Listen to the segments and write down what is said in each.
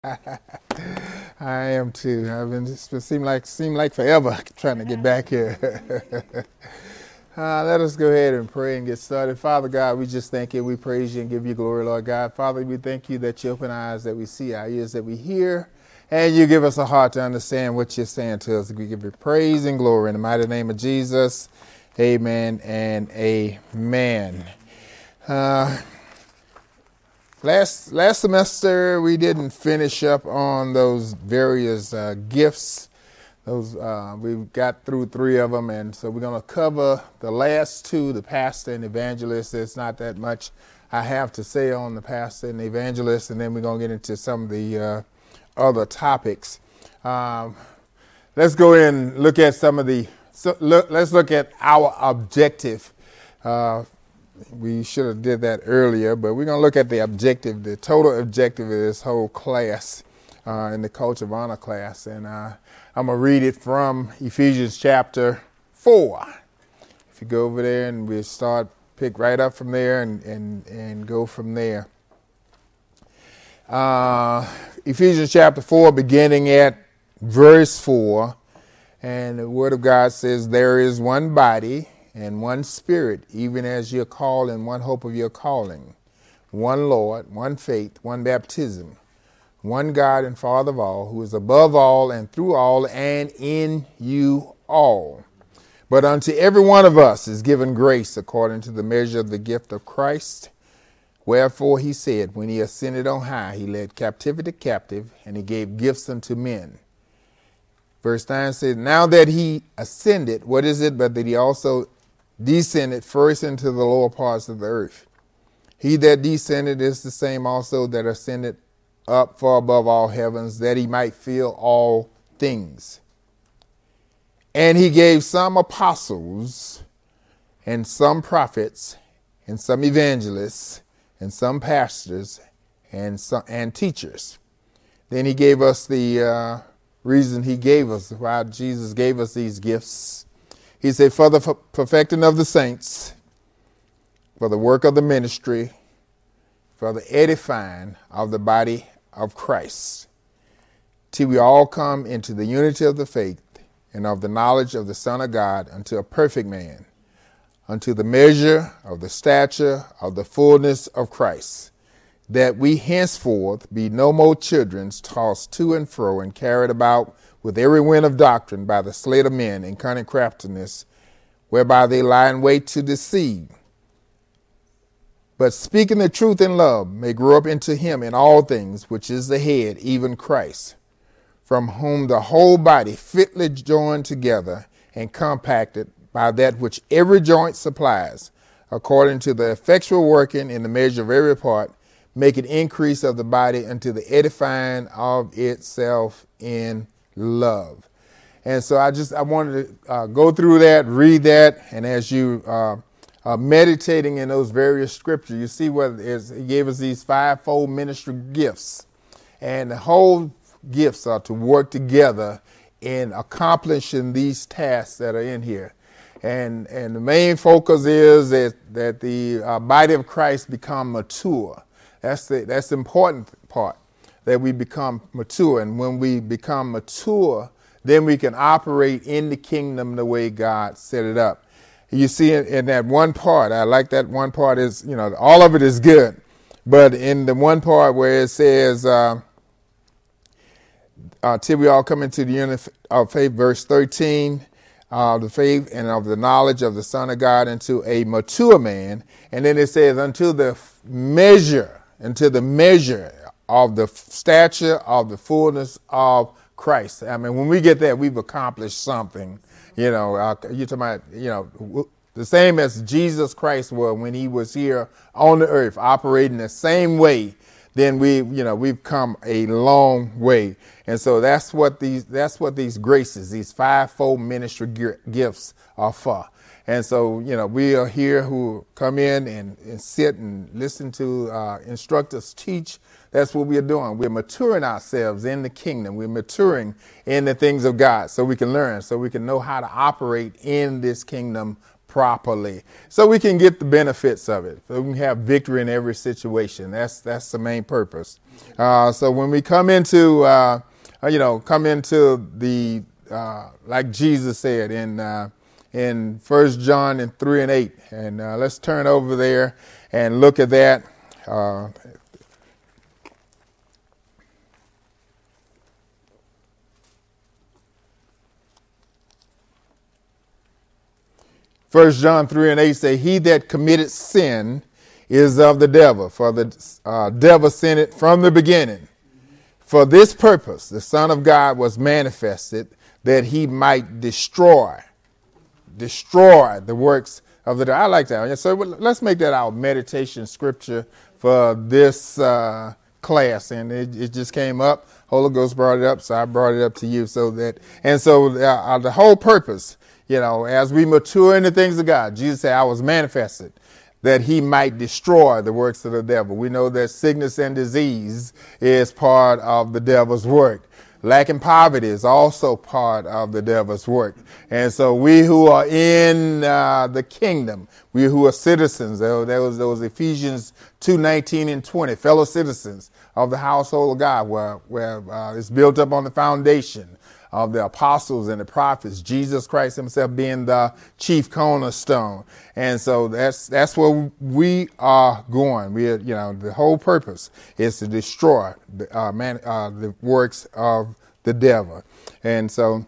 I am too. It's seem like forever trying to get back here. Let us go ahead and pray and get started. Father God, we just thank you. We praise you and give you glory, Lord God. Father, we thank you that you open our eyes that we see, our ears that we hear, and you give us a heart to understand what you're saying to us. We give you praise and glory in the mighty name of Jesus. Amen and amen. Last semester we didn't finish up on those various gifts. We got through 3 of them, and so we're going to cover the last 2, the pastor and evangelist. There's not that much I have to say on the pastor and the evangelist, and then we're going to get into some of the other topics. Let's go and look at some of the. Let's look at our objective. We should have did that earlier, but we're going to look at the objective, the total objective of this whole class in the Culture of Honor class. And I'm going to read it from Ephesians chapter 4. If you go over there and we pick right up from there and go from there. Ephesians chapter 4, beginning at verse 4. And the Word of God says, "There is one body and one Spirit, even as you're called in one hope of your calling, one Lord, one faith, one baptism, one God and Father of all, who is above all and through all and in you all. But unto every one of us is given grace according to the measure of the gift of Christ. Wherefore he said, when he ascended on high, he led captivity captive, and he gave gifts unto men." Verse 9 says, "Now that he ascended, what is it but that he also descended first into the lower parts of the earth? He that descended is the same also that ascended up far above all heavens, that he might fill all things. And he gave some apostles, and some prophets, and some evangelists, and some pastors, and teachers." Then he gave us the reason he gave us, why Jesus gave us these gifts. He said, "For the perfecting of the saints, for the work of the ministry, for the edifying of the body of Christ, till we all come into the unity of the faith and of the knowledge of the Son of God, unto a perfect man, unto the measure of the stature of the fullness of Christ, that we henceforth be no more children, tossed to and fro and carried about with every wind of doctrine by the sleight of men and cunning craftiness, whereby they lie in wait to deceive. But speaking the truth in love may grow up into him in all things, which is the head, even Christ, from whom the whole body fitly joined together and compacted by that which every joint supplies, according to the effectual working in the measure of every part, make an increase of the body unto the edifying of itself in love." And so I wanted to go through that, read that, and as you are meditating in those various scriptures, you see what it is. He gave us these 5-fold ministry gifts, and the whole gifts are to work together in accomplishing these tasks that are in here. And the main focus is that the body of Christ become mature. That's the important part, that we become mature. And when we become mature, then we can operate in the kingdom the way God set it up. You see in that one part, I like that one part is, all of it is good. But in the one part where it says, till we all come into the unity of faith, verse 13, the faith and of the knowledge of the Son of God, into a mature man. And then it says, until the measure of the stature of the fullness of Christ. I mean, when we get there, we've accomplished something. You're talking about, the same as Jesus Christ was when he was here on the earth, operating the same way. Then we've come a long way. And so that's what these graces, these 5-fold ministry gifts are for. And so, we are here who come in and sit and listen to instructors teach. That's what we are doing. We're maturing ourselves in the kingdom. We're maturing in the things of God so we can learn, so we can know how to operate in this kingdom properly, so we can get the benefits of it. So we can have victory in every situation. That's the main purpose. So when we come into the like Jesus said in 1 John 3:8, and let's turn over there and look at that. 1 John 3:8 say, he that committed sin is of the devil, for the devil sinned it from the beginning. For this purpose, the Son of God was manifested, that he might destroy the works of the devil. I like that. So let's make that our meditation scripture for this class. And it just came up. Holy Ghost brought it up, so I brought it up to you. So the whole purpose, as we mature in the things of God, Jesus said, I was manifested that he might destroy the works of the devil. We know that sickness and disease is part of the devil's work. Lack and poverty is also part of the devil's work. And so we who are in the kingdom, we who are citizens, there was those Ephesians 2:19 and 20, fellow citizens of the household of God, where it's built up on the foundation of the apostles and the prophets, Jesus Christ himself being the chief cornerstone. And so that's where we are going. The whole purpose is to destroy the works of the devil. And so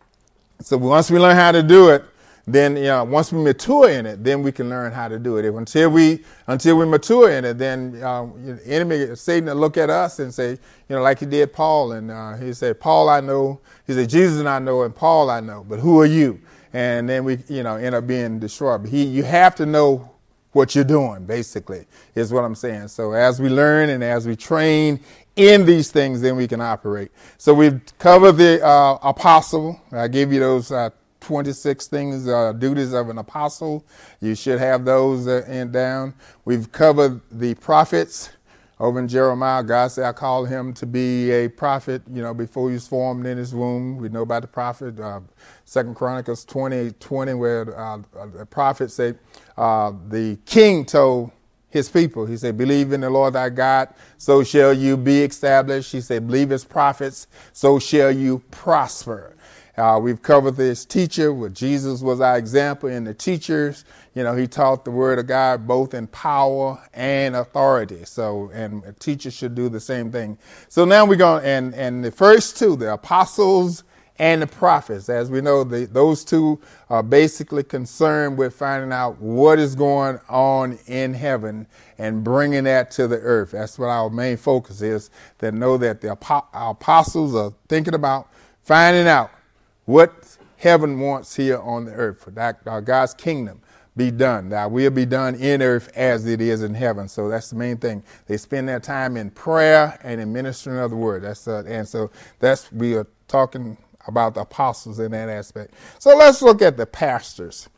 once we learn how to do it, then once we mature in it, then we can learn how to do it. Until we mature in it, then the enemy, Satan, will look at us and say, like he did Paul, and he said, Paul I know. He said, Jesus I know, and Paul I know, but who are you? And then we end up being destroyed. But you have to know what you're doing, basically, is what I'm saying. So as we learn and as we train in these things, then we can operate. So we've covered the apostle. I gave you those 26 things, duties of an apostle. You should have those down. We've covered the prophets. Over in Jeremiah, God said, I called him to be a prophet, before he was formed in his womb. We know about the prophet, 2 Chronicles 20:20, where the prophet said, the king told his people, he said, believe in the Lord thy God, so shall you be established. He said, believe his prophets, so shall you prosper. We've covered this teacher, where Jesus was our example in the teachers. He taught the word of God both in power and authority. So, and a teacher should do the same thing. So now we're going, and the first two, the apostles and the prophets, as we know, those two are basically concerned with finding out what is going on in heaven and bringing that to the earth. That's what our main focus is, to know that our apostles are thinking about finding out what heaven wants here on the earth, for that God's kingdom be done. That will be done in earth as it is in heaven. So that's the main thing. They spend their time in prayer and in ministering of the word. We are talking about the apostles in that aspect. So let's look at the pastors.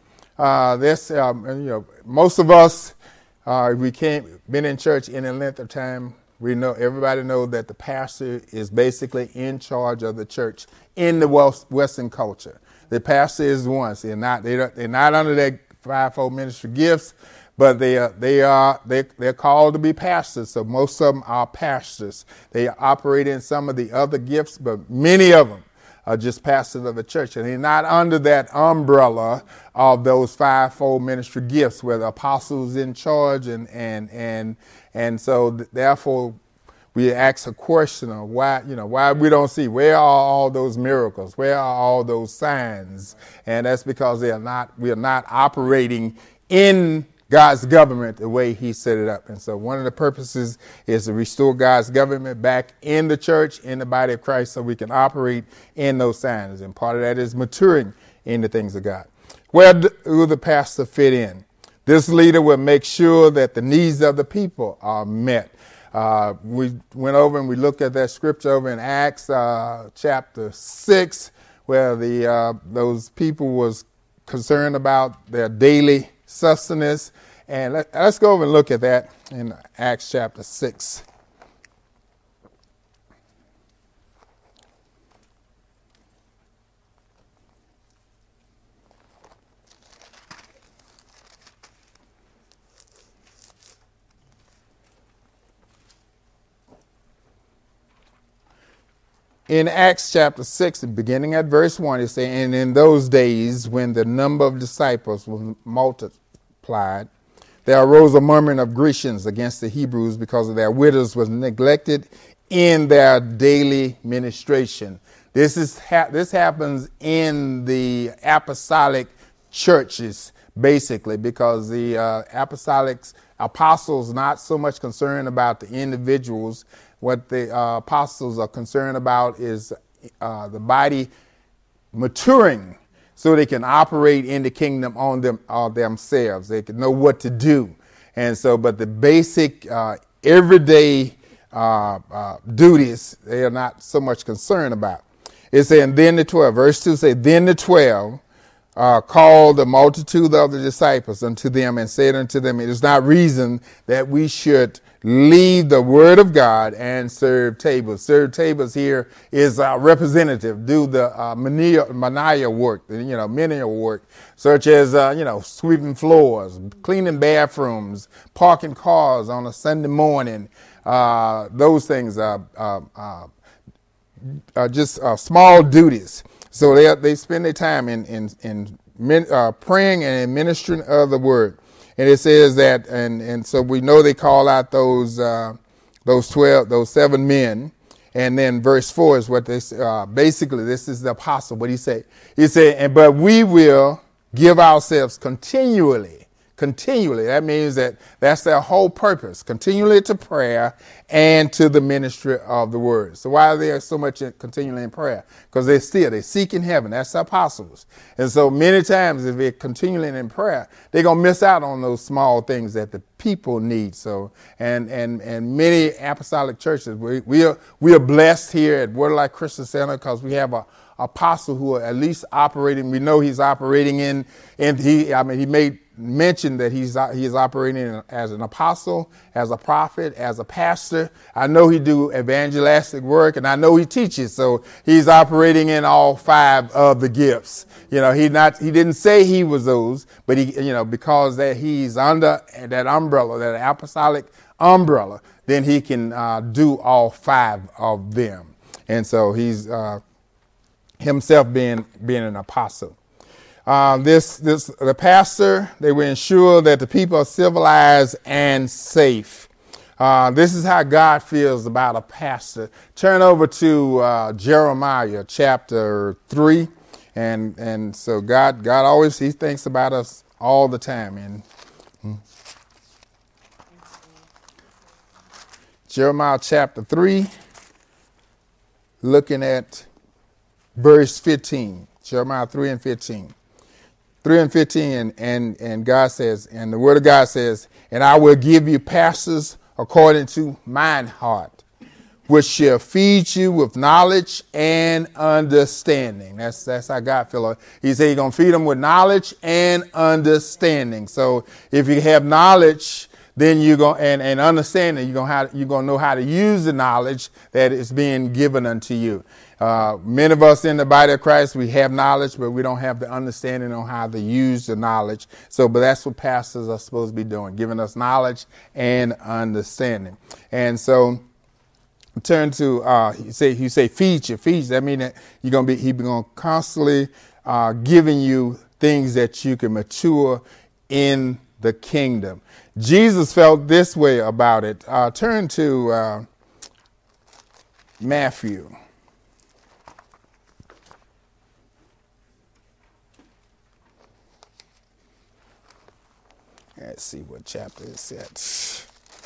Most of us, we been in church any length of time. Everybody knows that the pastor is basically in charge of the church in the Western culture. The pastor is one. They're not under their fivefold ministry gifts, but they're called to be pastors. So most of them are pastors. They operate in some of the other gifts, but many of them are just pastors of the church, and they're not under that umbrella of those fivefold ministry gifts, where the apostles in charge, and so therefore we ask a question of why we don't see, where are all those miracles, where are all those signs? And that's because we are not operating in God's government the way he set it up. And so one of the purposes is to restore God's government back in the church, in the body of Christ, so we can operate in those signs. And part of that is maturing in the things of God. Where do the pastor fit in? This leader will make sure that the needs of the people are met. We went over and we looked at that scripture over in Acts chapter 6, where those people was concerned about their daily sustenance. And let's go over and look at that in Acts chapter 6. In Acts chapter 6, beginning at verse 1, it says, "And in those days when the number of disciples was multiplied, there arose a murmuring of Grecians against the Hebrews because of their widows was neglected in their daily ministration." This happens in the apostolic churches, basically, because the apostles not so much concerned about the individuals. What the apostles are concerned about is the body maturing so they can operate in the kingdom on themselves. They can know what to do. And so, but the basic everyday duties, they are not so much concerned about. It said, then the 12, verse 2 says, "Then the 12 called the multitude of the disciples unto them and said unto them, It is not reason that we should leave the word of God and serve tables." Serve tables here is representative. Do the menial work, menial work, such as, sweeping floors, cleaning bathrooms, parking cars on a Sunday morning. Those things just small duties. So they spend their time in praying and administering of the word. And it says that, and so we know they call out those 7 men. And then verse 4 is what they basically, this is the apostle. What he said, but we will give ourselves continually. That means that's their whole purpose, continually to prayer and to the ministry of the word. So why are they so much continually in prayer? Because they're seeking heaven. That's the apostles. And so many times if they're continually in prayer, they're going to miss out on those small things that the people need. So, and many apostolic churches, we are blessed here at Word of Life Christian Center because we have a apostle who are at least operating. We know he's operating he made mention that he is operating as an apostle, as a prophet, as a pastor. I know he do evangelistic work, and I know he teaches. So he's operating in all 5 of the gifts. He didn't say he was those, but because that he's under that umbrella, that apostolic umbrella, then he can do all 5 of them. And so he's himself being an apostle. The pastor, they will ensure that the people are civilized and safe. This is how God feels about a pastor. Turn over to Jeremiah chapter 3. And so God always, he thinks about us all the time. And Jeremiah chapter 3, looking at verse 15. Jeremiah 3 and 15. 3 and 15, and God says, and the word of God says, "And I will give you pastors according to mine heart, which shall feed you with knowledge and understanding." That's how God feels. He said he's going to feed them with knowledge and understanding. So if you have knowledge, then you're going and understanding, you're going to know how to use the knowledge that is being given unto you. Many of us in the body of Christ, we have knowledge, but we don't have the understanding on how to use the knowledge. But that's what pastors are supposed to be doing, giving us knowledge and understanding. And so turn to, you say feed you. That means that he's going to constantly giving you things that you can mature in the kingdom. Jesus felt this way about it. Turn to Matthew. Let's see what chapter it's at.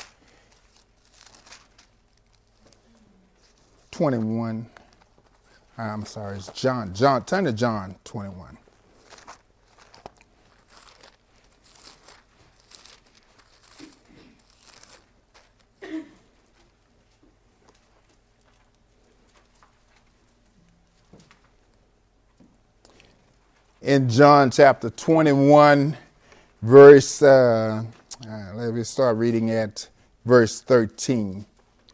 21. I'm sorry, it's John. Turn to John 21. In John chapter 21, verse, let me start reading at verse 13.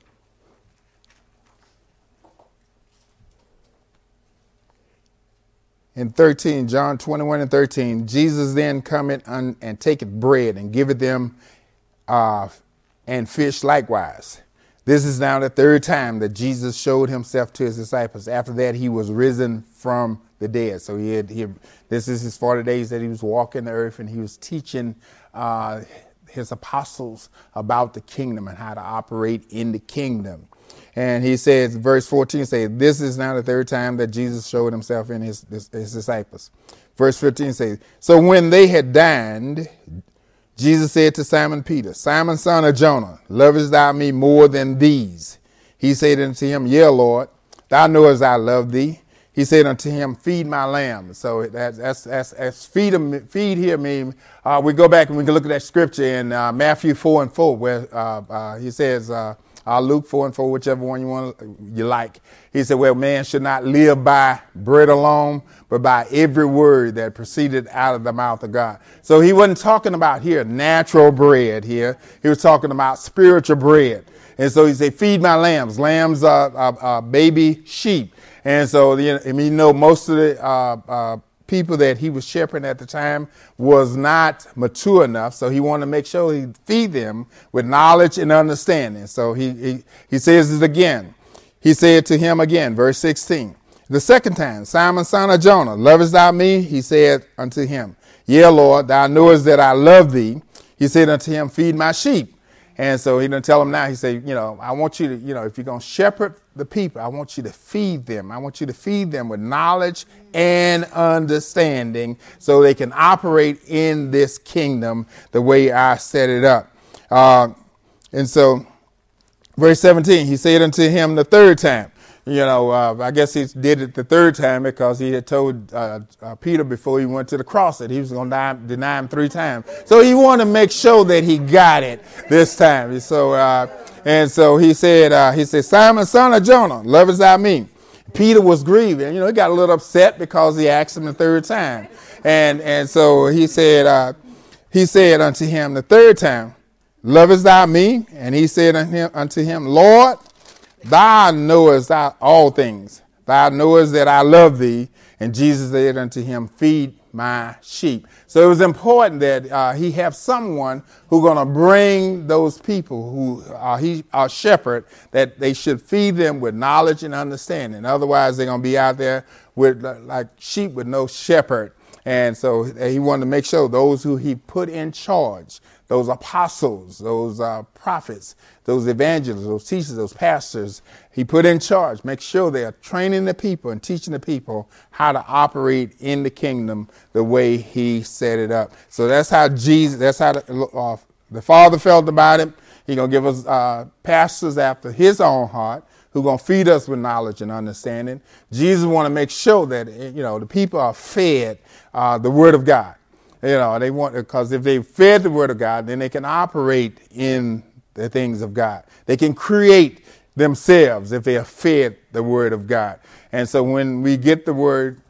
In 13, John 21 and 13, Jesus then cometh and taketh bread and giveth them and fish likewise. This is now the third time that Jesus showed himself to his disciples. After that, he was risen from the dead. So this is his 40 days that he was walking the earth, and he was teaching his apostles about the kingdom and how to operate in the kingdom. And he says, verse 14 says, this is now the third time that Jesus showed himself in his disciples. Verse 15 says, so when they had dined, Jesus said to Simon Peter, Simon, son of Jonah, lovest thou me more than these? He said unto him, yea, Lord, thou knowest I love thee. He said unto him, feed my lambs. So that's feed here mean, we go back and we can look at that scripture in Matthew 4:4, where he says, Luke 4:4, whichever one you like. He said, well, man should not live by bread alone, but by every word that proceeded out of the mouth of God. So he wasn't talking about here natural bread here. He was talking about spiritual bread. And so he said, feed my lambs. Lambs are baby sheep. And so, most of the people that he was shepherding at the time was not mature enough. So he wanted to make sure he feed them with knowledge and understanding. So he says it again. He said to him again, verse 16, the second time, Simon, son of Jonah, lovest thou me? He said unto him, yea, Lord, thou knowest that I love thee. He said unto him, feed my sheep. And so he didn't tell him now. He said, I want you to, if you're going to shepherd the people, I want you to feed them. I want you to feed them with knowledge and understanding so they can operate in this kingdom the way I set it up. And so verse 17, he said unto him the third time. I guess he did it the third time because he had told Peter before he went to the cross that he was going to deny him 3 times. So he wanted to make sure that he got it this time. So he said, Simon, son of Jonah, lovest thou me? Peter was grieving. He got a little upset because he asked him the third time. And so he said unto him the third time, lovest thou me? And he said unto him, Lord, thou knowest all things. Thou knowest that I love thee. And Jesus said unto him, feed my sheep. So it was important that he have someone who's going to bring those people who are shepherd, that they should feed them with knowledge and understanding. Otherwise, they're going to be out there with like sheep with no shepherd. And so he wanted to make sure those who he put in charge, those apostles, those prophets, those evangelists, those teachers, those pastors, he put in charge. Make sure they are training the people and teaching the people how to operate in the kingdom the way he set it up. So that's how the Father felt about it. He's going to give us pastors after his own heart who are going to feed us with knowledge and understanding. Jesus want to make sure that, the people are fed the word of God. They want, because if they fed the word of God, then they can operate in the things of God. They can create themselves if they are fed the word of God. And so when we get the word,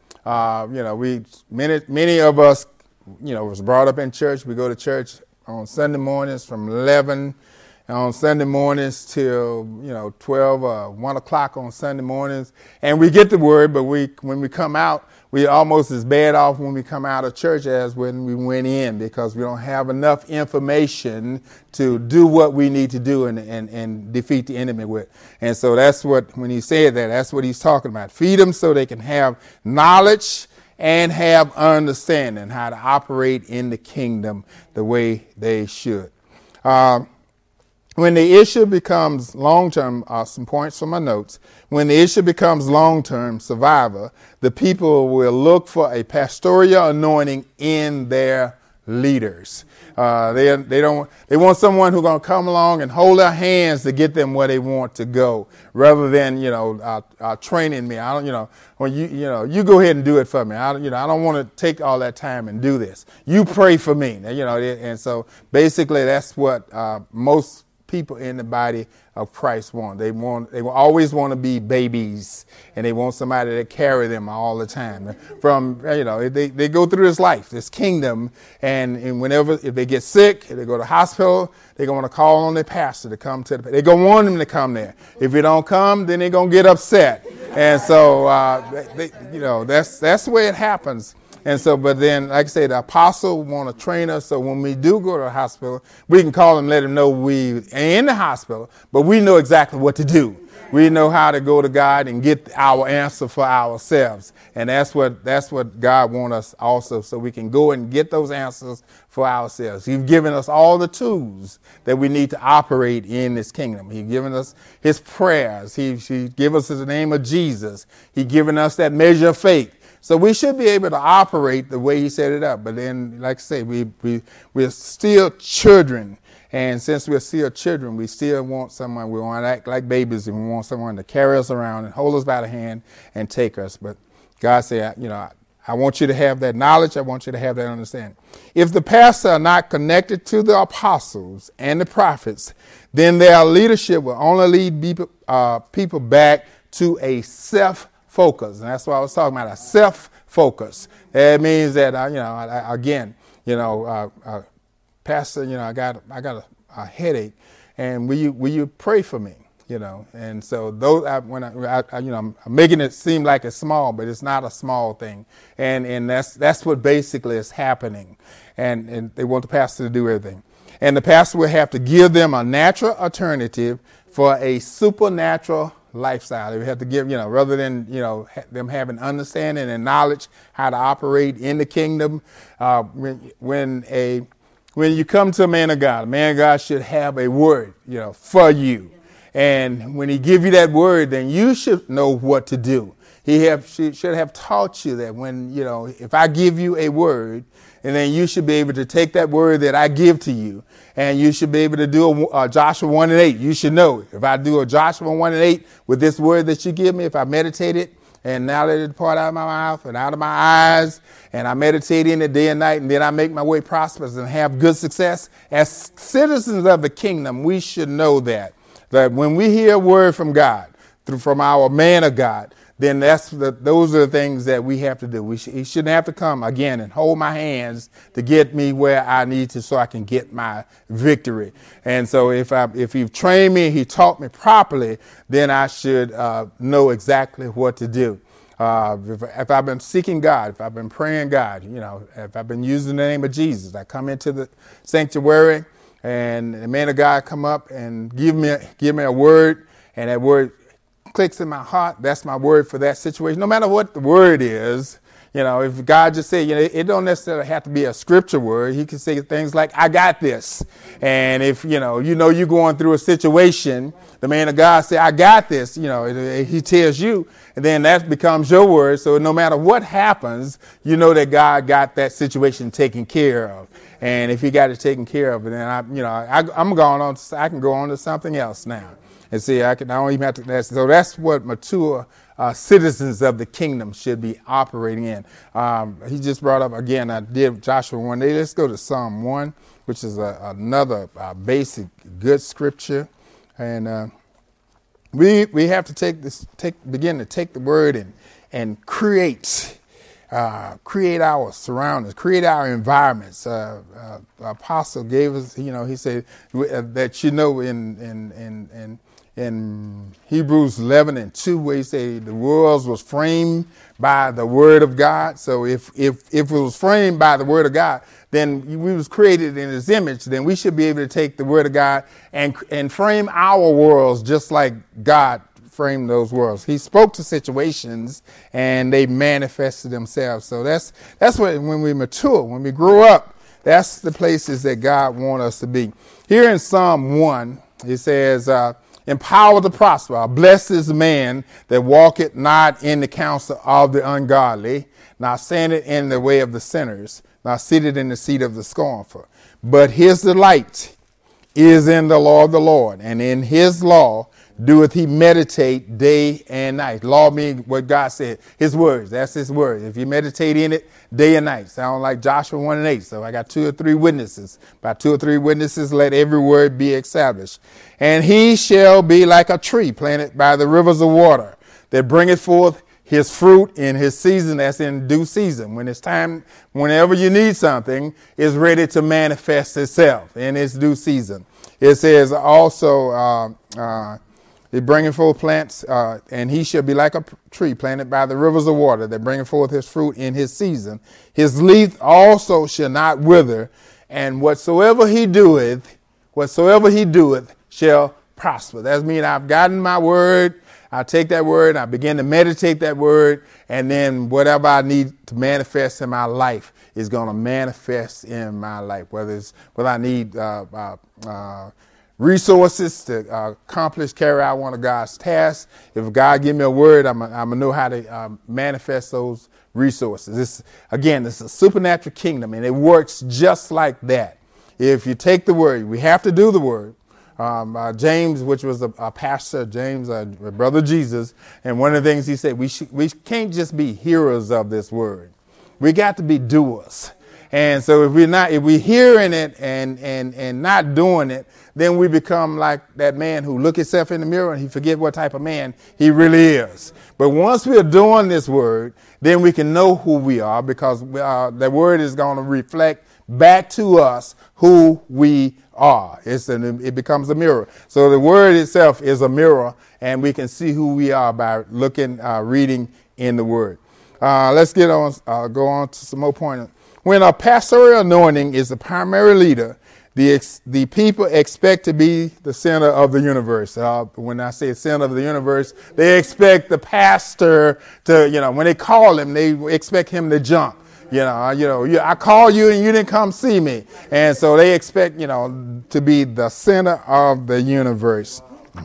many of us, was brought up in church. We go to church on Sunday mornings from 11 on Sunday mornings till 12 or 1 o'clock on Sunday mornings, and we get the word. But when we come out, we almost as bad off when we come out of church as when we went in, because we don't have enough information to do what we need to do and defeat the enemy with. And so that's what, when he said that, that's what he's talking about. Feed them so they can have knowledge and have understanding how to operate in the kingdom the way they should. When the issue becomes long-term, some points from my notes. When the issue becomes long-term survivor, the people will look for a pastoral anointing in their leaders. They want someone who's going to come along and hold their hands to get them where they want to go, rather than training me. I don't when you go ahead and do it for me. I don't want to take all that time and do this. You pray for me. And so basically that's what most people in the body of Christ want. They will always want to be babies, and they want somebody to carry them all the time. They go through this life, this kingdom, and whenever, if they get sick, if they go to the hospital, they're going to call on their pastor to come to they're going to want them to come there. If you don't come, then they're going to get upset. And so, that's the way it happens. And so, but then, like I said, the apostle want to train us so when we do go to the hospital, we can call them, let them know we are in the hospital, but we know exactly what to do. We know how to go to God and get our answer for ourselves. And that's what God wants us also, so we can go and get those answers for ourselves. He's given us all the tools that we need to operate in this kingdom. He's given us his prayers. He given us the name of Jesus. He's given us that measure of faith. So we should be able to operate the way he set it up. But then, like I say, we're still children. And since we're still children, we still want someone, we want to act like babies, and we want someone to carry us around and hold us by the hand and take us. But God said, I want you to have that knowledge. I want you to have that understanding. If the pastors are not connected to the apostles and the prophets, then their leadership will only lead people back to a self-focus. And that's what I was talking about, a self-focus. That means that, Pastor, I got a headache, and will you pray for me? And so those, I'm making it seem like it's small, but it's not a small thing, and that's what basically is happening, and they want the pastor to do everything, and the pastor will have to give them a natural alternative for a supernatural lifestyle. They have to give, rather than, them having understanding and knowledge how to operate in the kingdom. When you come to a man of God should have a word, for you. And when he give you that word, then you should know what to do. He should have taught you that when, if I give you a word, and then you should be able to take that word that I give to you, and you should be able to do a Joshua 1:8. You should know, if I do a Joshua 1:8 with this word that you give me, if I meditate it, and now let it depart out of my mouth and out of my eyes, and I meditate in it day and night, and then I make my way prosperous and have good success. As citizens of the kingdom, we should know that when we hear a word from God, from our man of God, then those are the things that we have to do. He shouldn't have to come again and hold my hands to get me where I need to so I can get my victory. And so if you've trained me, he taught me properly, then I should know exactly what to do. If I've been seeking God, if I've been praying God, if I've been using the name of Jesus, I come into the sanctuary and the man of God come up and give me a word, and that word clicks in my heart. That's my word for that situation. No matter what the word is, if God just said, it don't necessarily have to be a scripture word. He can say things like, I got this. And if, you're going through a situation, the man of God say, I got this, he tells you, and then that becomes your word. So no matter what happens, you know that God got that situation taken care of. And if he got it taken care of, then I'm going on, I can go on to something else now. And see, I don't even have to. So that's what mature citizens of the kingdom should be operating in. He just brought up again. I did Joshua 1. Let's go to Psalm 1, which is another basic good scripture, and we have to begin to take the word and create our surroundings, create our environments. Apostle gave us, he said that in Hebrews 11:2, where he said the world was framed by the word of God. So if it was framed by the word of God, then we was created in his image, then we should be able to take the word of God and frame our worlds just like God framed those worlds. He spoke to situations and they manifested themselves. So that's what, when we mature, when we grow up, that's the places that God wants us to be. Here in Psalm 1, it says, empower to prosper. Blessed is the man that walketh not in the counsel of the ungodly, nor standeth in the way of the sinners, nor sitteth in the seat of the scornful. But his delight is in the law of the Lord, and in his law doeth he meditate day and night. Law means what God said, his words. That's his word. If you meditate in it day and night, sound like Joshua 1:8. So I got 2 or 3 witnesses. By 2 or 3 witnesses, let every word be established. And he shall be like a tree planted by the rivers of water, that bringeth forth his fruit in his season. That's in due season. When it's time, whenever you need something, it's ready to manifest itself in its due season. It says also, It bringeth forth plants, and he shall be like a tree planted by the rivers of water, that bringeth forth his fruit in his season. His leaf also shall not wither, and whatsoever he doeth shall prosper. That means I've gotten my word. I take that word, I begin to meditate that word, and then whatever I need to manifest in my life is going to manifest in my life. Whether I need resources to carry out one of God's tasks. If God give me a word, I'm gonna know how to manifest those resources. It's a supernatural kingdom, and it works just like that. If you take the word, we have to do the word. James, which was a pastor, James, brother Jesus, and one of the things he said, we can't just be hearers of this word. We got to be doers. And so if we're hearing it and not doing it, then we become like that man who look himself in the mirror and he forget what type of man he really is. But once we're doing this word, then we can know who we are, because the word is going to reflect back to us who we are. It becomes a mirror. So the word itself is a mirror, and we can see who we are by reading in the word. Let's go on to some more points. When a pastoral anointing is the primary leader, the people expect to be the center of the universe. When I say center of the universe, they expect the pastor to, when they call him, they expect him to jump. I call you and you didn't come see me. And so they expect, to be the center of the universe.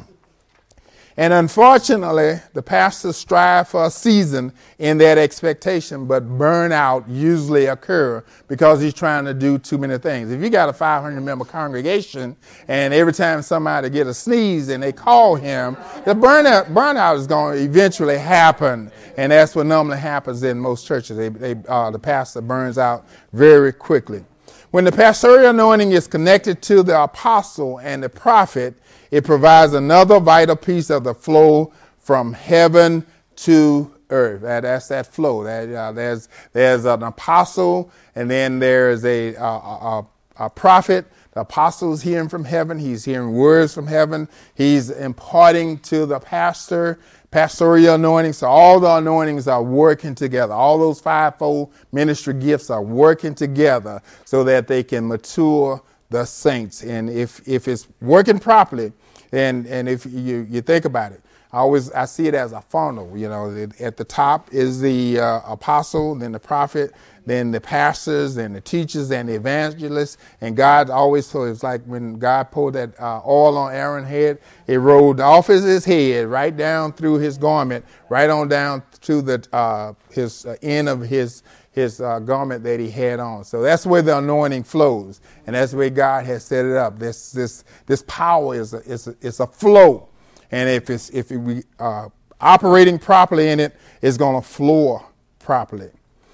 And unfortunately, the pastors strive for a season in that expectation, but burnout usually occur because he's trying to do too many things. If you got a 500-member congregation and every time somebody get a sneeze and they call him, the burnout is going to eventually happen. And that's what normally happens in most churches. The pastor burns out very quickly. When the pastoral anointing is connected to the apostle and the prophet, it provides another vital piece of the flow from heaven to earth. That's that flow. There's an apostle, and then there's a prophet. The apostle is hearing from heaven. He's hearing words from heaven. He's imparting to the pastor pastoral anointing. So all the anointings are working together. All those fivefold ministry gifts are working together so that they can mature the saints. And if it's working properly, and if you think about it, I see it as a funnel. At the top is the apostle, then the prophet, then the pastors, then the teachers, and the evangelists. And God always told, it's like when God poured that oil on Aaron's head, it rolled off his head, right down through his garment, right on down to the his end of his garment that he had on. So that's where the anointing flows, and that's where God has set it up. This power is a flow, and if we operating properly in it, it's going to flow properly.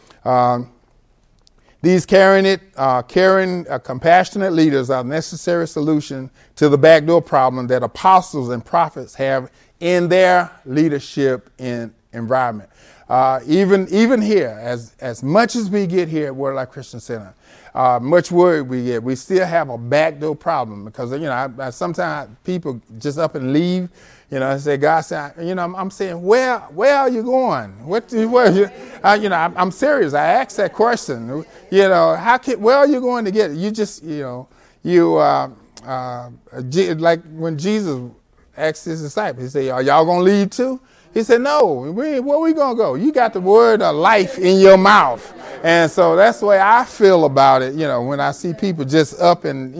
These caring, compassionate leaders are a necessary solution to the backdoor problem that apostles and prophets have in their leadership environment. Even here, as much as we get here at Word Life Christian Center, much word we get, we still have a backdoor problem because, sometimes people just up and leave, and say, God said, I'm saying, where are you going? I'm serious. I asked that question, where are you going to get it? You just, like when Jesus asked his disciples, he said, are y'all going to leave too? He said, no, where we going to go? You got the word of life in your mouth. And so that's the way I feel about it, when I see people just up and,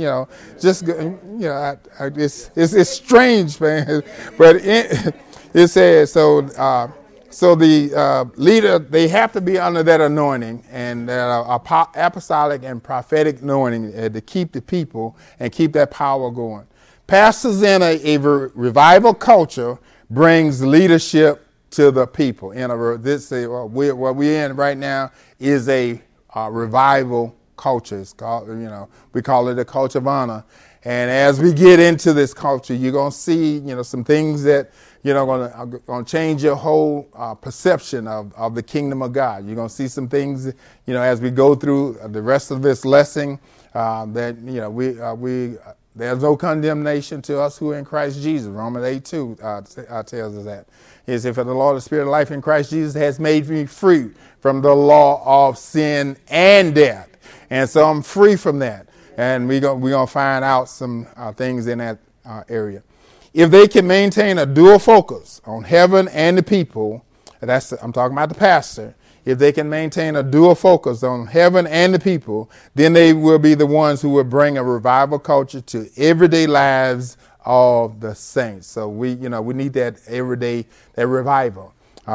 it's strange, man. But it says, so the leader, they have to be under that anointing and apostolic and prophetic anointing to keep the people and keep that power going. Pastors in a revival culture brings leadership to the people. In what we're in right now is a revival culture. It's called, we call it a culture of And as we get into this culture, you're going to see, some things that, going to change your whole perception of the kingdom of God. You're going to see some things, as we go through the rest of this lesson that, we There's no condemnation to us who are in Christ Jesus. Romans 8:2 tells us that. He says, for the law of the Spirit of life in Christ Jesus has made me free from the law of sin and death. And so I'm free from that. And we're going to find out some things in that area. If they can maintain a dual focus on heaven and the people, I'm talking about the pastor. If they can maintain a dual focus on heaven and the people, then they will be the ones who will bring a revival culture to everyday lives of the saints. So we need that everyday, that revival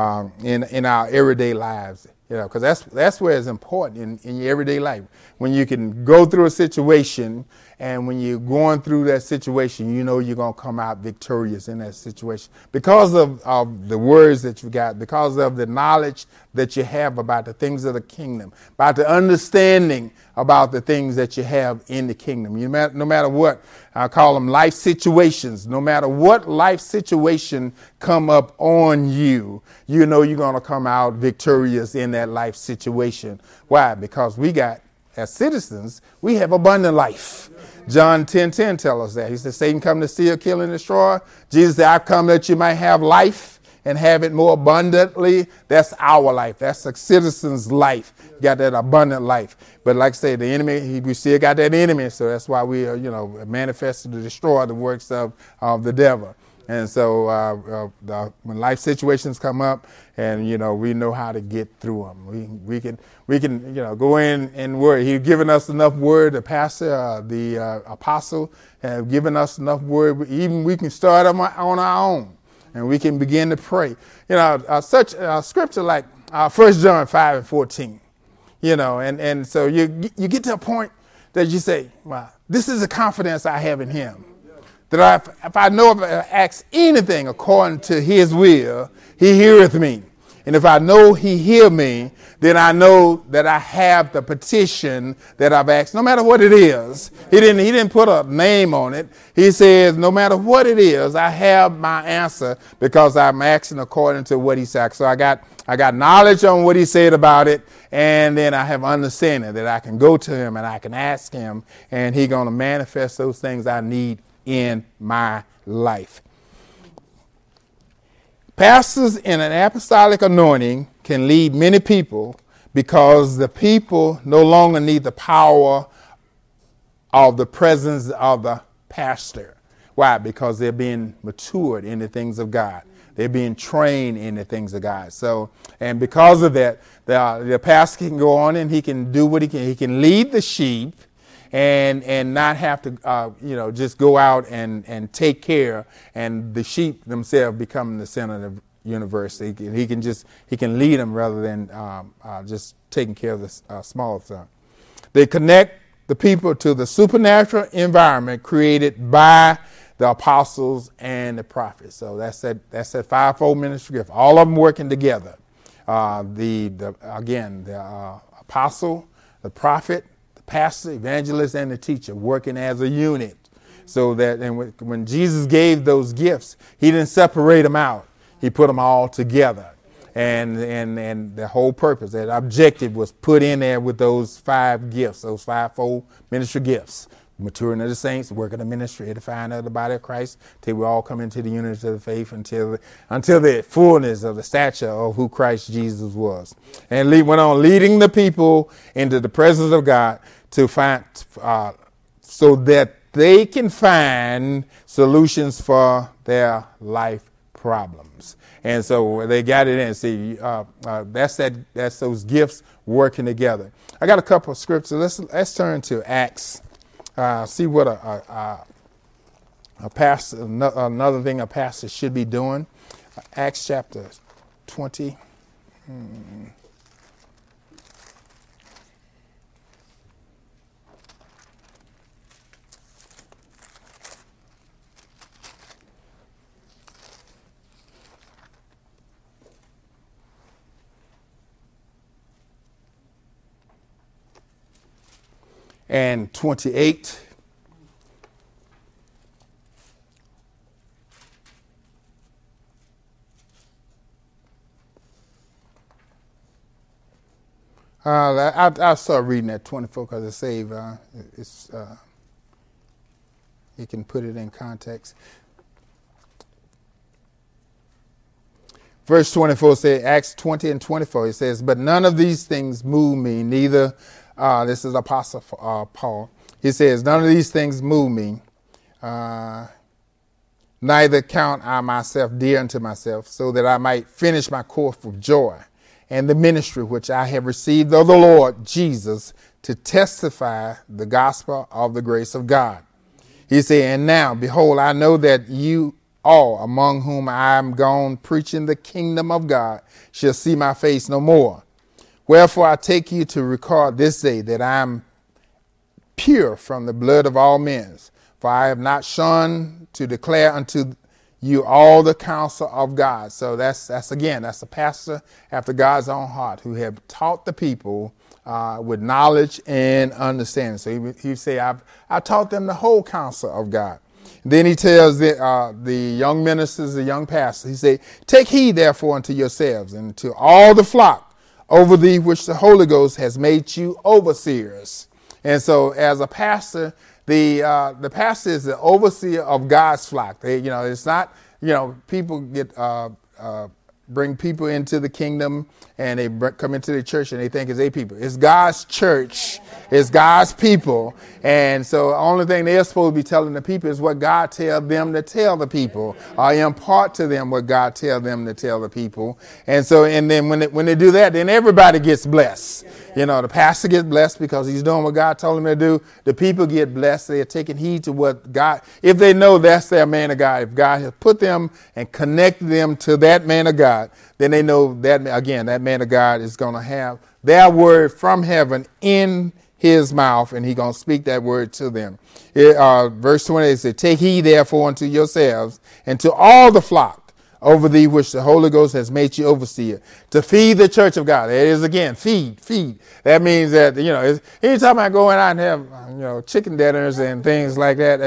in our everyday lives, because that's where it's important in your everyday life. When you can go through a situation, and when you're going through that situation, you're going to come out victorious in that situation because of the words that you got, because of the knowledge that you have about the things of the kingdom, about the understanding about the things that you have in the kingdom. No matter what, I call them life situations, no matter what life situation come up on you, you're going to come out victorious in that life situation. Why? Because as citizens, we have abundant life. John 10:10 tells us that. He said, Satan come to steal, kill, and destroy. Jesus said, I've come that you might have life and have it more abundantly. That's our life. That's a citizen's life. You got that abundant life. But like I say, the enemy, we still got that enemy. So that's why we are, manifested to destroy the works of the devil. And so when life situations come up, and we know how to get through them. We can go in and word. He's given us enough word. The pastor, the apostle, have given us enough word. Even we can start on our own, and we can begin to pray. Such a scripture like 1 John 5:14. And so you get to a point that you say, "Wow, this is the confidence I have in Him." That if I ask anything according to His will, He heareth me. And if I know He hear me, then I know that I have the petition that I've asked, no matter what it is. He didn't put a name on it. He says, no matter what it is, I have my answer because I'm asking according to what He said. So I got knowledge on what He said about it, and then I have understanding that I can go to Him and I can ask Him, and He's going to manifest those things I need in my life. Pastors in an apostolic anointing can lead many people because the people no longer need the power of the presence of the pastor. Why? Because they're being matured in the things of God. They're being trained in the things of God. So, and because of that, the pastor can go on and he can do what he can. He can lead the sheep and not have to, just go out and take care, and the sheep themselves become the center of the universe. He can lead them rather than just taking care of the small stuff. They connect the people to the supernatural environment created by the apostles and the prophets. So that's that fivefold ministry gift. All of them working together. The apostle, the prophet, pastor, evangelist, and the teacher working as a unit. So that, and when Jesus gave those gifts, He didn't separate them out. He put them all together. And the whole purpose, that objective was put in there with those 5 gifts, those fivefold ministry gifts. Maturing of the saints, working the ministry, edifying of the body of Christ, till we all come into the unity of the faith, until the fullness of the stature of who Christ Jesus was. And went on leading the people into the presence of God to find, so that they can find solutions for their life problems. And so they got it in. See, that's those gifts working together. I got a couple of scriptures. Let's turn to Acts. See what a pastor, another thing a pastor should be doing. Acts chapter 20. And 28. I'll start reading at 24 because it's saved. you can put it in context. Verse 24 says, Acts 20 and 24, it says, but none of these things move me, neither, this is Apostle Paul. He says, none of these things move me, neither count I myself dear unto myself, so that I might finish my course with joy, and the ministry which I have received of the Lord Jesus, to testify the gospel of the grace of God. He said, and now, behold, I know that you all among whom I am gone preaching the kingdom of God shall see my face no more. Wherefore I take you to record this day that I am pure from the blood of all men. For I have not shunned to declare unto you all the counsel of God. So that's a pastor after God's own heart who have taught the people with knowledge and understanding. So he say, I taught them the whole counsel of God. Then he tells the young ministers, the young pastors, he said, take heed therefore unto yourselves and to all the flock over thee which the Holy Ghost has made you overseers. And so as a pastor, the pastor is the overseer of God's flock. It's not, people get bring people into the kingdom and they come into the church and they think it's their people. It's God's church. It's God's people. And so the only thing they're supposed to be telling the people is what God tells them to tell the people, or impart to them what God tells them to tell the people. And then when they do that, then everybody gets blessed. The pastor gets blessed because he's doing what God told him to do. The people get blessed. They're taking heed to what God, if they know that's their man of God, if God has put them and connected them to that man of God, then they know that, again, that man of God is going to have their word from heaven in his mouth, and he's going to speak that word to them. Verse 28 says, take heed therefore unto yourselves and to all the flock over thee which the Holy Ghost has made you overseer, to feed the church of God. That is, again, feed. That means that, anytime I go out and have, chicken dinners and things like that,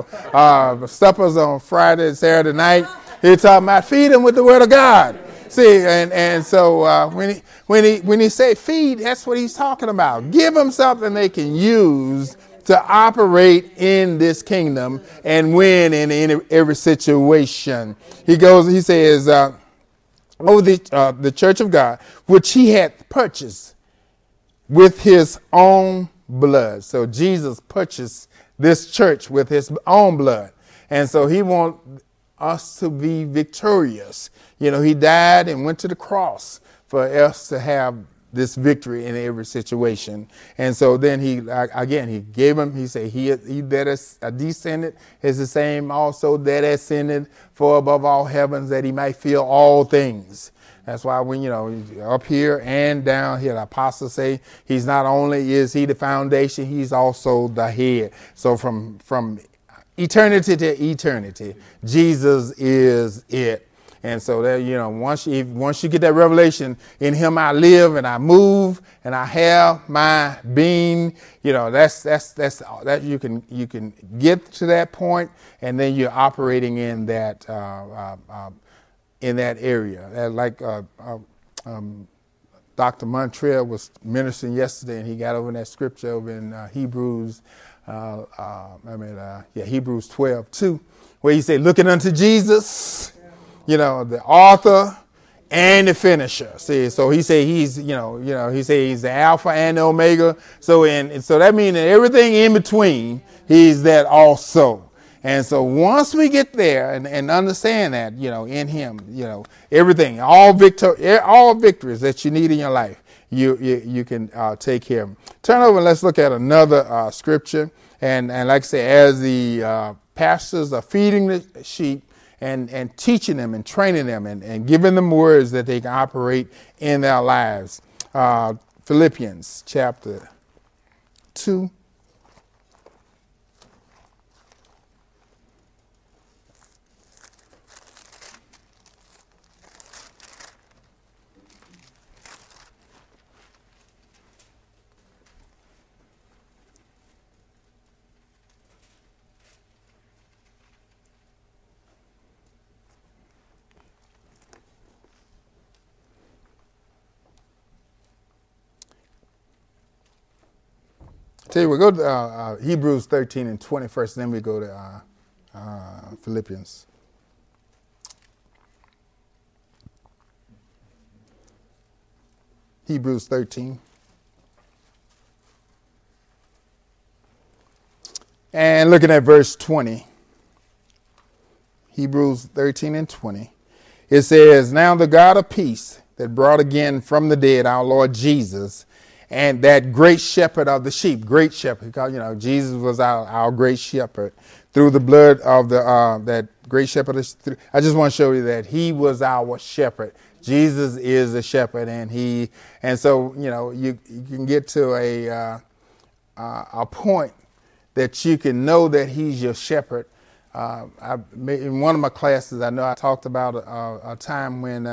suppers on Friday and Saturday night, he's talking about feed them with the word of God. See, and so when he say feed, that's what he's talking about. Give them something they can use to operate in this kingdom and win in every situation. He says, over the church of God, which he had purchased with his own blood. So Jesus purchased this church with his own blood. And so he wants us to be victorious. He died and went to the cross for us to have this victory in every situation. And so then he gave him, he said, he that is descended is the same also that ascended for above all heavens, that he might fill all things. That's why when, up here and down here, the apostles say he's not only is he the foundation, he's also the head. So from eternity to eternity, Jesus is it. And so that, once you get that revelation, in him I live and I move and I have my being, that's that you can get to that point, and then you're operating in that area. Like Dr. Montreal was ministering yesterday, and he got over in that scripture over in Hebrews 12:2, where he said, looking unto Jesus, the author and the finisher. See, so he said he said he's the Alpha and the Omega. So that means that everything in between, he's that also. And so once we get there and understand that, in him, everything, all victories that you need in your life, you can take care of them. Turn over and let's look at another scripture. And like I say, as the pastors are feeding the sheep, and teaching them and training them and giving them words that they can operate in their lives. Philippians chapter 2. Tell you, we'll go to Hebrews 13 and 21st, then we go to Philippians. Hebrews 13. And looking at verse 20. Hebrews 13 and 20. It says, now the God of peace that brought again from the dead our Lord Jesus, and that great shepherd of the sheep, great shepherd, because, Jesus was our great shepherd through the blood of that great shepherd. I just want to show you that he was our shepherd. Jesus is a shepherd, and so you can get to a point that you can know that he's your shepherd. In one of my classes, I know I talked about a time when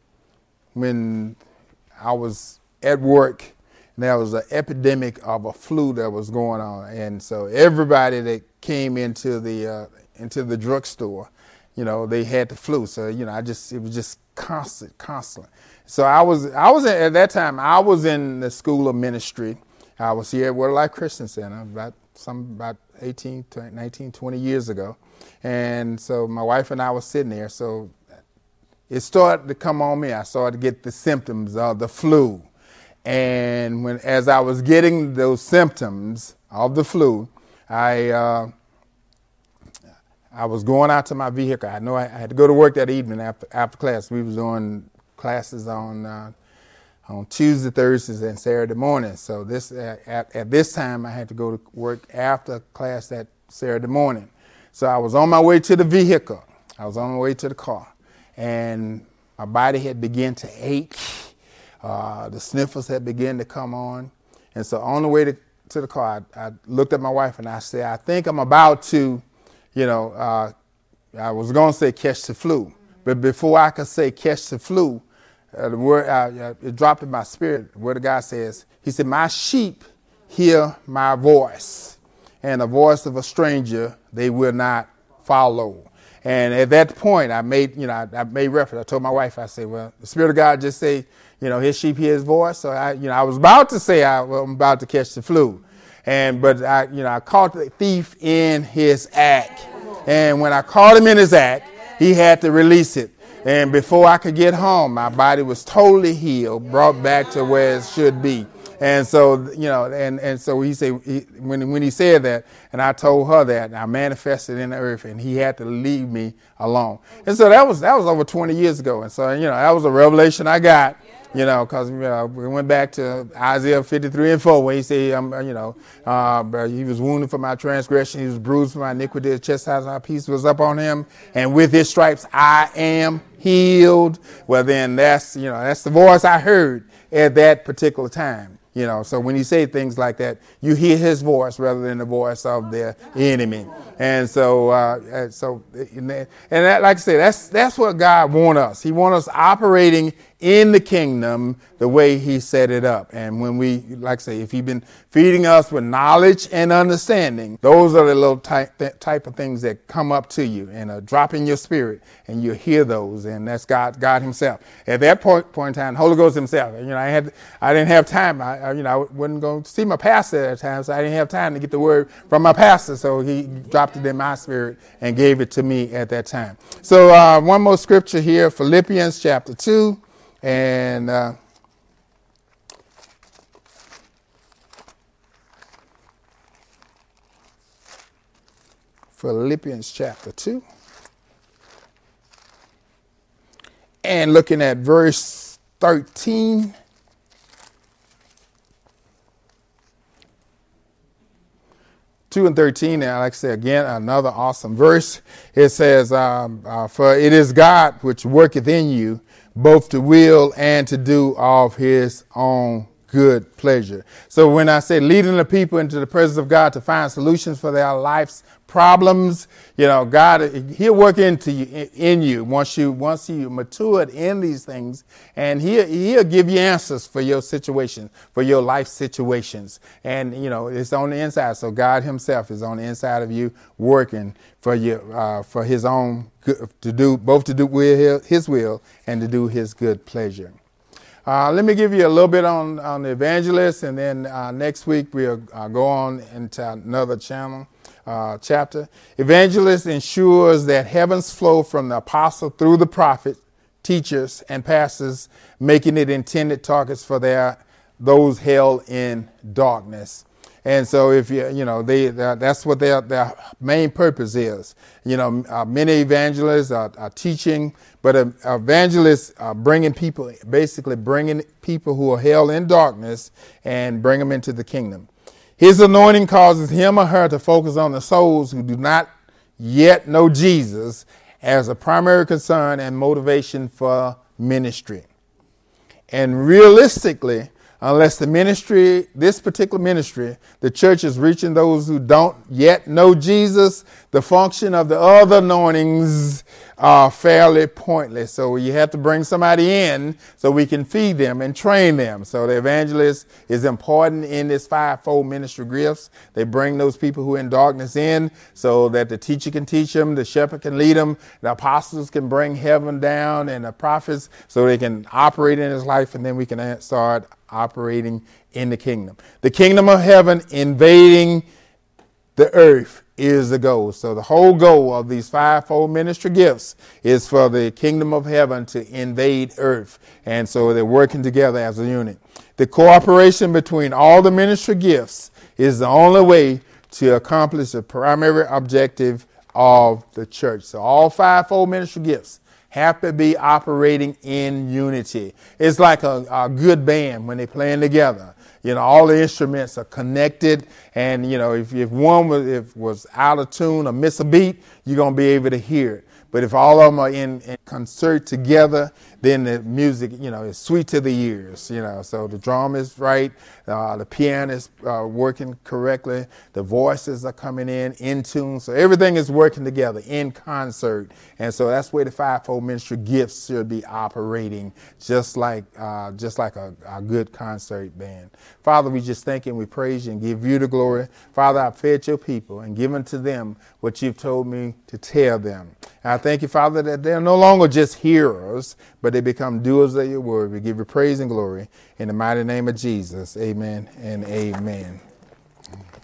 I was at work, and there was an epidemic of a flu that was going on, and so everybody that came into the drugstore, they had the flu. So it was just constant. So I was at that time. I was in the school of ministry. I was here at Word of Life Christian Center about 18, 19, 20 years ago. And so my wife and I were sitting there. So it started to come on me. I started to get the symptoms of the flu. And as I was getting those symptoms of the flu, I was going out to my vehicle. I know I had to go to work that evening after class. We was doing classes on Tuesday, Thursdays, and Saturday mornings. So at this time, I had to go to work after class that Saturday morning. So I was on my way to the vehicle. I was on my way to the car, and my body had begun to ache. The sniffles had begun to come on, and so on the way to the car, I looked at my wife and I said, "I think I'm about to." I was going to say catch the flu, but before I could say catch the flu, the word it dropped in my spirit. The word of God says, He said, "My sheep hear my voice, and the voice of a stranger they will not follow." And at that point, I made reference. I told my wife, I said, "Well, the Spirit of God just say, His sheep hear His voice." So I was about to say I'm about to catch the flu. But I caught the thief in his act. And when I caught him in his act, he had to release it. And before I could get home, my body was totally healed, brought back to where it should be. And so, and so he said, when he said that, and I told her that, I manifested in the earth, and he had to leave me alone. And so that was over 20 years ago. And so, that was a revelation I got. Because we went back to Isaiah 53 and 4, where he said, he was wounded for my transgression, he was bruised for my iniquity, the chastisement of my peace was up on him, and with his stripes I am healed. Well, then that's the voice I heard at that particular time. So when you say things like that, you hear his voice rather than the voice of the enemy. And so, that, like I say, that's what God wants us. He wants us operating in the kingdom the way he set it up. And when we, like I say, if he's been feeding us with knowledge and understanding, those are the little type of things that come up to you and drop in your spirit, and you hear those, and that's God himself. At that point in time, Holy Ghost himself. I didn't have time. I wasn't going to see my pastor at that time, so I didn't have time to get the word from my pastor. So he dropped it in my spirit and gave it to me at that time. So one more scripture here, Philippians chapter 2. And Philippians chapter 2. And looking at verse 13. And 13, and like I say again, another awesome verse. It says, for it is God which worketh in you, both to will and to do of his own good pleasure. So when I say leading the people into the presence of God to find solutions for their life's problems, God, he'll work in you once you matured in these things, and he'll give you answers for your situation, for your life situations. And it's on the inside. So God himself is on the inside of you, working for you, for his own good, to do with his will and to do his good pleasure. Let me give you a little bit on the evangelist, and then next week we'll go on into another channel. chapter. Evangelist ensures that heaven's flow from the apostle through the prophet, teachers, and pastors, making it intended targets for those held in darkness. And so if that's what their main purpose is. Many evangelists are teaching, but evangelists are bringing people who are held in darkness and bring them into the kingdom. His anointing causes him or her to focus on the souls who do not yet know Jesus as a primary concern and motivation for ministry. And realistically, unless this particular ministry, the church is reaching those who don't yet know Jesus, the function of the other anointings are fairly pointless. So you have to bring somebody in so we can feed them and train them. So the evangelist is important in this fivefold ministry gifts. They bring those people who are in darkness in so that the teacher can teach them, the shepherd can lead them, the apostles can bring heaven down, and the prophets so they can operate in his life, and then we can start operating in the kingdom. The kingdom of heaven invading the earth is the goal. So the whole goal of these fivefold ministry gifts is for the kingdom of heaven to invade earth. And so they're working together as a unit. The cooperation between all the ministry gifts is the only way to accomplish the primary objective of the church. So all fivefold ministry gifts have to be operating in unity. It's like a good band when they're playing together. All the instruments are connected, and if one was out of tune or miss a beat, you're going to be able to hear it. But if all of them are in concert together, then the music, is sweet to the ears, So the drum is right, the piano is working correctly, the voices are coming in tune. So everything is working together in concert. And so that's where the fivefold ministry gifts should be operating, just like a good concert band. Father, we just thank you and we praise you and give you the glory. Father, I've fed your people and given to them what you've told me to tell them. And I thank you, Father, that they're no longer just hearers, but they become doers of your word. We give you praise and glory in the mighty name of Jesus. Amen and amen.